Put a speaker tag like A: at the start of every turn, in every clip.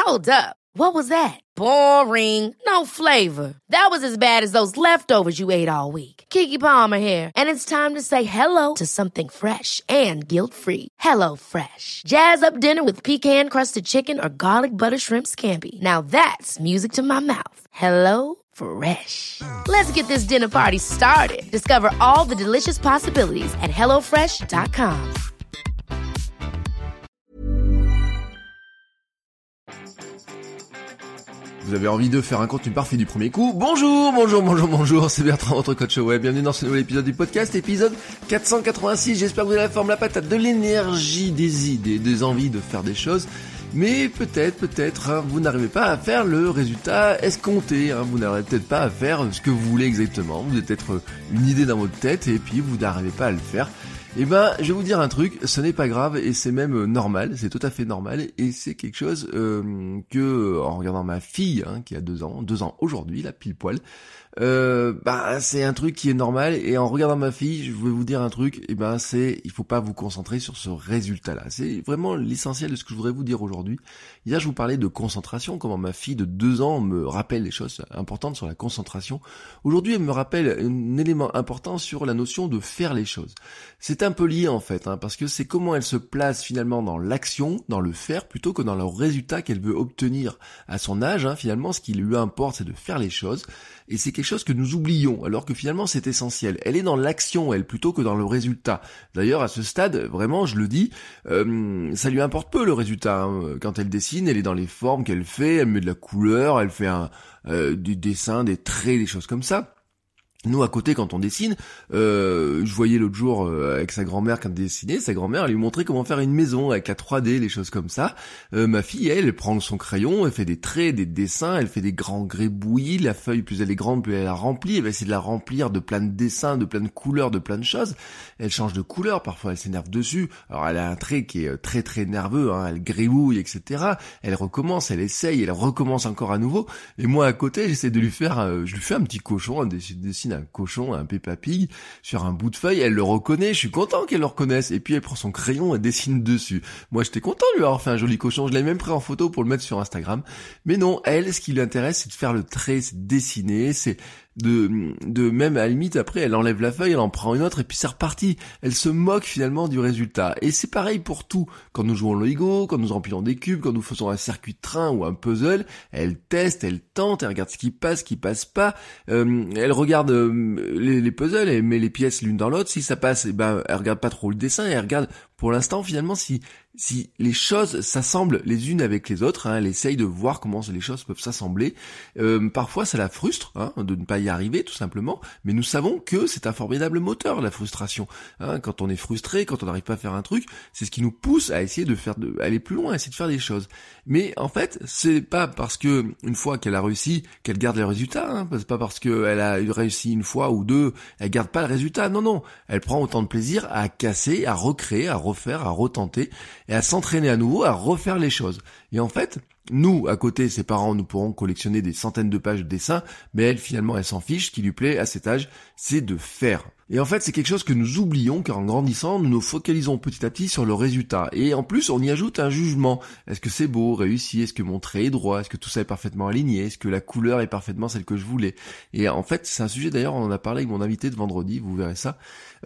A: Hold up. What was that? Boring. No flavor. That was as bad as those leftovers you ate all week. Keke Palmer here, and it's time to say hello to something fresh and guilt-free. Hello Fresh. Jazz up dinner with pecan-crusted chicken or garlic butter shrimp scampi. Now that's music to my mouth. Hello Fresh. Let's get this dinner party started. Discover all the delicious possibilities at hellofresh.com.
B: Vous avez envie de faire un contenu parfait du premier coup? Bonjour, c'est Bertrand, votre coach web. Bienvenue dans ce nouvel épisode du podcast, épisode 486. J'espère que vous avez la forme, la patate, de l'énergie, des idées, des envies de faire des choses. Mais peut-être, vous n'arrivez pas à faire le résultat escompté, vous n'arrivez peut-être pas à faire ce que vous voulez exactement. Vous avez peut-être une idée dans votre tête et puis vous n'arrivez pas à le faire. Eh ben, je vais vous dire un truc, ce n'est pas grave et c'est même normal, c'est tout à fait normal et c'est quelque chose que, en regardant ma fille, qui a 2 ans aujourd'hui, là, pile poil, c'est un truc qui est normal et en regardant ma fille, je vais vous dire un truc, il faut pas vous concentrer sur ce résultat-là. C'est vraiment l'essentiel de ce que je voudrais vous dire aujourd'hui. Hier, je vous parlais de concentration, comment ma fille de 2 ans me rappelle des choses importantes sur la concentration. Aujourd'hui, elle me rappelle un élément important sur la notion de faire les choses. C'est un peu lié en fait, parce que c'est comment elle se place finalement dans l'action, dans le faire, plutôt que dans le résultat qu'elle veut obtenir à son âge. Finalement, ce qui lui importe, c'est de faire les choses. Et c'est quelque chose que nous oublions, alors que finalement c'est essentiel. Elle est dans l'action, elle, plutôt que dans le résultat. D'ailleurs, à ce stade, vraiment, je le dis, ça lui importe peu le résultat. Quand elle dessine, elle est dans les formes qu'elle fait, elle met de la couleur, elle fait du dessin, des traits, des choses comme ça. Nous, à côté, quand on dessine, je voyais l'autre jour avec sa grand-mère quand elle dessinait, sa grand-mère elle lui montrait comment faire une maison avec la 3D, les choses comme ça. Ma fille, elle prend son crayon, elle fait des traits, des dessins, elle fait des grands gribouillis, la feuille, plus elle est grande, plus elle la remplit, elle va essayer de la remplir de plein de dessins, de plein de couleurs, de plein de choses. Elle change de couleur, parfois elle s'énerve dessus. Alors elle a un trait qui est très très nerveux, elle gribouille, etc. Elle recommence, elle essaye, elle recommence encore à nouveau. Et moi, à côté, j'essaie de lui faire, je lui fais un petit cochon, je dessine un cochon, un Peppa Pig, sur un bout de feuille, elle le reconnaît, je suis content qu'elle le reconnaisse, et puis elle prend son crayon, elle dessine dessus. Moi j'étais content de lui avoir fait un joli cochon, je l'ai même pris en photo pour le mettre sur Instagram, mais non, elle, ce qui lui intéresse, c'est de faire le trait, c'est de dessiner, c'est de même à la limite après elle enlève la feuille, elle en prend une autre et puis c'est reparti. Elle se moque finalement du résultat. Et c'est pareil pour tout. Quand nous jouons au Lego, quand nous remplissons des cubes, quand nous faisons un circuit de train ou un puzzle, elle teste, elle tente, elle regarde ce qui passe pas. Elle regarde les puzzles, elle met les pièces l'une dans l'autre. Si ça passe, elle regarde pas trop le dessin et elle regarde pour l'instant finalement si les choses s'assemblent les unes avec les autres, elle essaye de voir comment les choses peuvent s'assembler. Parfois ça la frustre de ne pas y arriver tout simplement, mais nous savons que c'est un formidable moteur, la frustration. Quand on est frustré, quand on n'arrive pas à faire un truc, c'est ce qui nous pousse à essayer aller plus loin, à essayer de faire des choses. Mais en fait, c'est pas parce que une fois qu'elle a réussi qu'elle garde les résultats, c'est pas parce qu'elle a réussi une fois ou deux, elle garde pas le résultat. Non, elle prend autant de plaisir à casser, à recréer, à refaire, à retenter et à s'entraîner à nouveau à refaire les choses. Et en fait, nous, à côté, ses parents, nous pourrons collectionner des centaines de pages de dessins, mais elle, finalement, elle s'en fiche. Ce qui lui plaît à cet âge, c'est de faire. Et en fait, c'est quelque chose que nous oublions, car en grandissant, nous nous focalisons petit à petit sur le résultat. Et en plus, on y ajoute un jugement. Est-ce que c'est beau, réussi? Est-ce que mon trait est droit? Est-ce que tout ça est parfaitement aligné? Est-ce que la couleur est parfaitement celle que je voulais? Et en fait, c'est un sujet, d'ailleurs, on en a parlé avec mon invité de vendredi, vous verrez ça.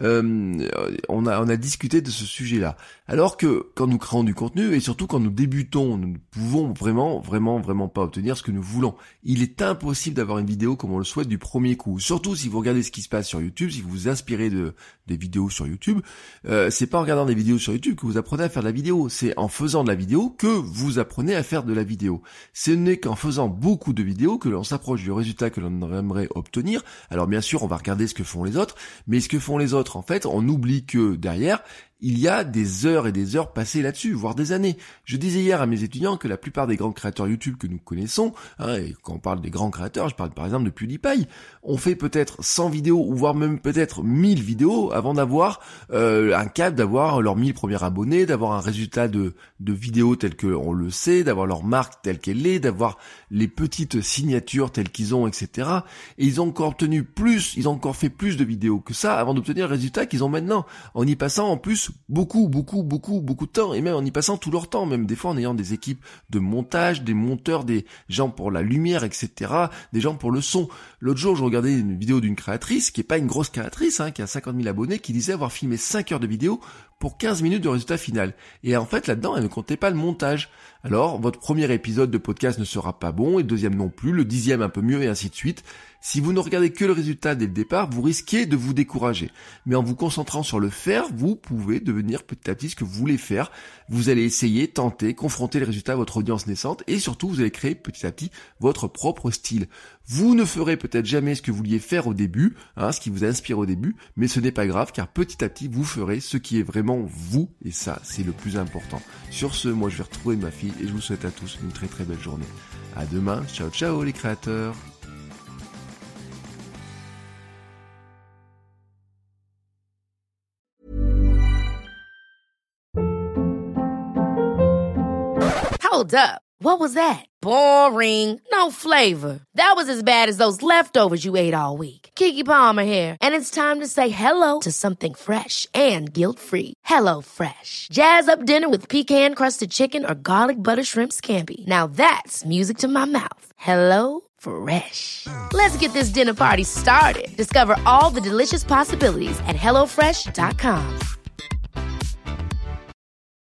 B: On a discuté de ce sujet-là. Alors que, quand nous créons du contenu, et surtout quand nous débutons, nous ne pouvons vraiment pas obtenir ce que nous voulons. Il est impossible d'avoir une vidéo comme on le souhaite du premier coup. Surtout si vous regardez ce qui se passe sur YouTube, si vous vous inspirez des vidéos sur YouTube, c'est pas en regardant des vidéos sur YouTube que vous apprenez à faire de la vidéo, c'est en faisant de la vidéo que vous apprenez à faire de la vidéo. Ce n'est qu'en faisant beaucoup de vidéos que l'on s'approche du résultat que l'on aimerait obtenir. Alors bien sûr, on va regarder ce que font les autres, mais ce que font les autres, en fait, on oublie que derrière, il y a des heures et des heures passées là-dessus, voire des années. Je disais hier à mes étudiants que la plupart des grands créateurs YouTube que nous connaissons, et quand on parle des grands créateurs, je parle par exemple de PewDiePie, on fait peut-être 100 vidéos, ou voire même peut-être 1000 vidéos avant d'avoir un cap, d'avoir leurs 1000 premiers abonnés, d'avoir un résultat de vidéos tel que on le sait, d'avoir leur marque telle qu'elle est, d'avoir les petites signatures telles qu'ils ont, etc. Et ils ont encore obtenu plus, ils ont encore fait plus de vidéos que ça avant d'obtenir le résultat qu'ils ont maintenant, en y passant en plus beaucoup de temps, et même en y passant tout leur temps, même des fois en ayant des équipes de montage, des monteurs, des gens pour la lumière, etc., des gens pour le son. L'autre jour, je regardais une vidéo d'une créatrice, qui est pas une grosse créatrice, qui a 50 000 abonnés, qui disait avoir filmé 5 heures de vidéo pour 15 minutes de résultat final. Et en fait, là-dedans, elle ne comptait pas le montage. Alors, votre premier épisode de podcast ne sera pas bon, et le deuxième non plus, le 10e un peu mieux, et ainsi de suite. Si vous ne regardez que le résultat dès le départ, vous risquez de vous décourager. Mais en vous concentrant sur le faire, vous pouvez devenir petit à petit ce que vous voulez faire. Vous allez essayer, tenter, confronter les résultats à votre audience naissante, et surtout, vous allez créer petit à petit votre propre style. Vous ne ferez peut-être jamais ce que vous vouliez faire au début, ce qui vous inspire au début, mais ce n'est pas grave, car petit à petit, vous ferez ce qui est vraiment vous, et ça, c'est le plus important. Sur ce, moi je vais retrouver ma fille, et je vous souhaite à tous une très très belle journée. À demain, ciao les créateurs.
A: Hold up. What was that? Boring. No flavor. That was as bad as those leftovers you ate all week. Keke Palmer here, and it's time to say hello to something fresh and guilt-free. HelloFresh. Jazz up dinner with pecan-crusted chicken or garlic butter shrimp scampi. Now that's music to my mouth. HelloFresh. Let's get this dinner party started. Discover all the delicious possibilities at HelloFresh.com.